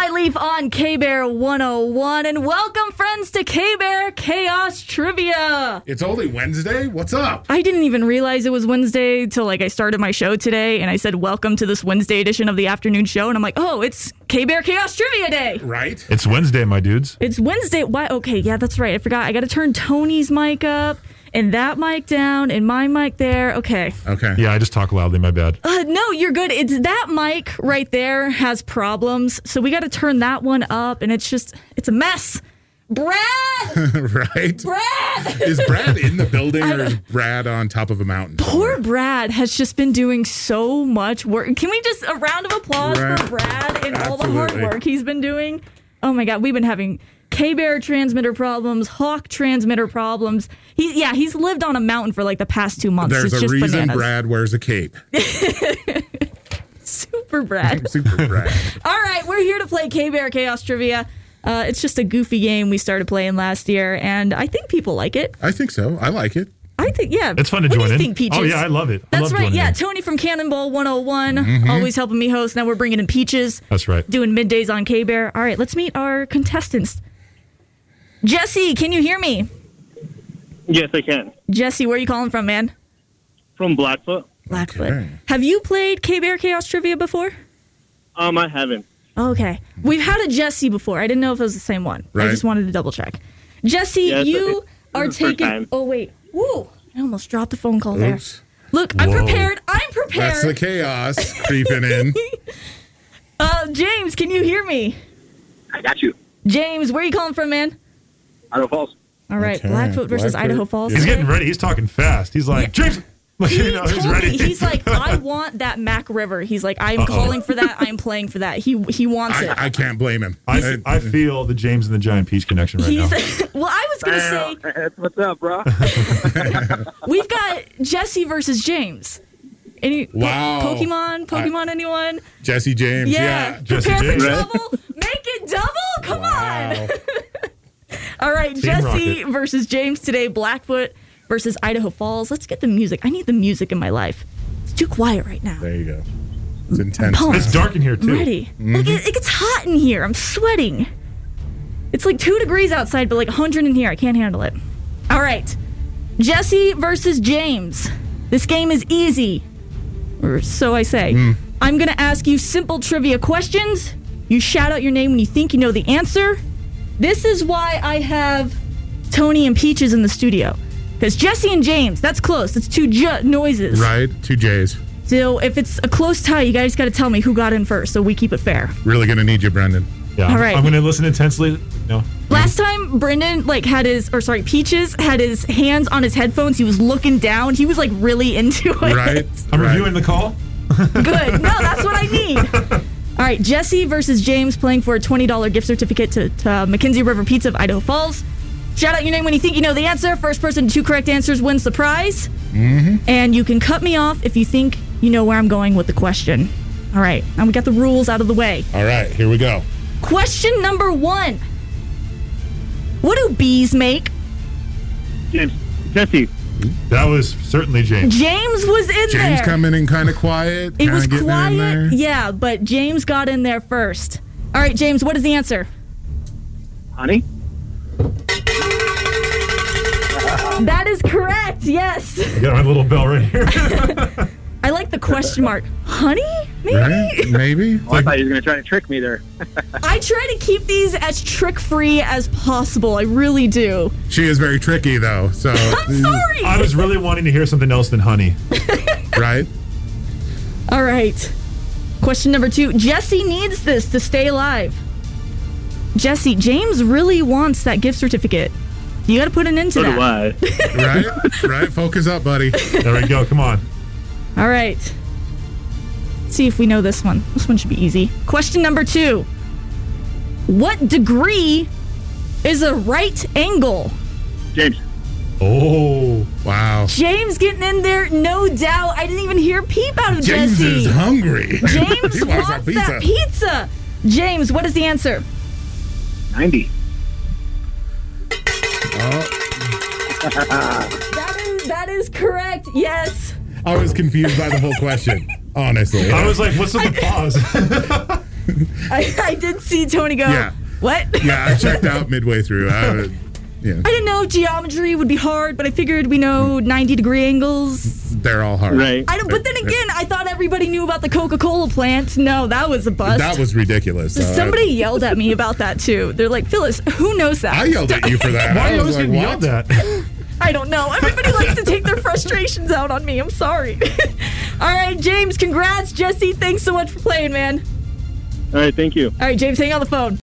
Flyleaf on K-Bear 101, and welcome, friends, to K-Bear Chaos Trivia. It's only Wednesday? What's up? I didn't even realize it was Wednesday till I started my show today, and I said, welcome to this Wednesday edition of the afternoon show, and I'm like, oh, it's K-Bear Chaos Trivia Day. Right? It's Wednesday, my dudes. It's Wednesday. Why? Okay, yeah, that's right. I forgot. I got to turn Tony's mic up, and that mic down, and my mic there. Okay. Yeah, I just talk loudly, my bad. No, you're good. It's that mic right there has problems, so we got to turn that one up, and it's a mess. Brad! Right? Brad! Is Brad in the building or is Brad on top of a mountain? Poor Brad has just been doing so much work. Can we just, a round of applause for Brad and all the hard work he's been doing? Oh my God, we've been having K-Bear transmitter problems, Hawk transmitter problems. He's lived on a mountain for the past 2 months. There's it's a just reason bananas. Brad wears a cape. Super Brad. Super Brad. All right, we're here to play K-Bear Chaos Trivia. It's just a goofy game we started playing last year, and I think people like it. I think so. I like it. I think, yeah. It's fun to what join do you in. think, Peaches? Oh, yeah, I love it. That's right. Yeah, In. Tony from Cannonball 101, always helping me host. Now we're bringing in Peaches. That's right. Doing middays on K-Bear. All right, let's meet our contestants. Jesse, can you hear me? Yes, I can. Jesse, where are you calling from, man? From Blackfoot. Blackfoot. Okay. Have you played K-Bear Chaos Trivia before? I haven't. Okay. We've had a Jesse before. I didn't know if it was the same one. I Right. just wanted to double check. Jesse, Yes, you are this is the first taking... time. Oh, wait. Woo! I almost dropped the phone call there. Oops. Look, I'm Whoa. prepared. That's the chaos creeping in. James, can you hear me? I got you. James, where are you calling from, man? Idaho Falls. All right, Okay, Blackfoot versus Blackfoot. Idaho Falls. He's getting ready. He's talking fast. He's like, James. Like, He he's told ready. me, he's like, I want that Mac River. He's like, I'm calling for that. I'm playing for that. He wants it. I can't blame him. I feel the James and the Giant Peach connection right now. Well, I was gonna say What's up, bro? we've got Jesse versus James. Any Wow. Pokemon? Anyone? Jesse James. Yeah. Jesse Prepare James. for trouble. Make it double. Come Wow. on. All right, Team Jesse Rocket. versus James today. Blackfoot versus Idaho Falls. Let's get the music. I need the music in my life. It's too quiet right now. There you go. It's intense. pumped. It's dark in here, I'm too. ready. Look, it gets hot in here. I'm sweating. It's 2 degrees outside, but 100 in here. I can't handle it. All right. Jesse versus James. This game is easy. Or so I say. I'm going to ask you simple trivia questions. You shout out your name when you think you know the answer. This is why I have Tony and Peaches in the studio. Because Jesse and James, that's close. That's 2 noises. Right? 2 J's. So if it's a close tie, you guys got to tell me who got in first so we keep it fair. Really going to need you, Brendan. Yeah, All right. I'm going to listen intensely. No. Last time Brendan Peaches had his hands on his headphones. He was looking down. He was really into it. Right? I'm Right. reviewing the call. Good. No, that's what I need. All right, Jesse versus James playing for a $20 gift certificate to Mackenzie River Pizza of Idaho Falls. Shout out your name when you think you know the answer. First person to 2 correct answers wins the prize. And you can cut me off if you think you know where I'm going with the question. All right, now we got the rules out of the way. All right, here we go. Question number 1. What do bees make? James. Jesse. That was certainly James. James was in there. James coming in kind of quiet. It was kinda getting in there. quiet, yeah, but James got in there first. All right, James, what is the answer? Honey. That is correct, yes. I got my little bell right here. I like the question mark. Honey? Maybe? Right? Maybe? I thought you were going to try to trick me there. I try to keep these as trick-free as possible. I really do. She is very tricky, though. So, I'm sorry. I was really wanting to hear something else than honey. right? All right. Question number 2. Jesse needs this to stay alive. Jesse, James really wants that gift certificate. You got to put an end to So that. do I. Right? Right? Focus up, buddy. There we go. Come on. All right. Let's see if we know this one. This one should be easy. Question number 2. What degree is a right angle? James. Oh. Wow. James getting in there, no doubt. I didn't even hear peep out of James Jesse. is hungry. James He wants wants that pizza. that pizza. James, what is the answer? 90. That is correct. Yes. I was confused by the whole question, honestly. I was like, what's with the pause? I did see Tony go, Yeah. what? Yeah, I checked out midway through. Yeah. I didn't know geometry would be hard, but I figured we know 90-degree angles. They're all hard. Right. But then again, I thought everybody knew about the Coca-Cola plant. No, that was a bust. That was ridiculous. Somebody yelled at me about that too. They're like, Phyllis, who knows that? I yelled at you for that. Why are I you was always like, getting yelled what? at? I don't know. Everybody likes to take their frustrations out on me. I'm sorry. All right, James, congrats. Jesse, thanks so much for playing, man. All right, thank you. All right, James, hang on the phone.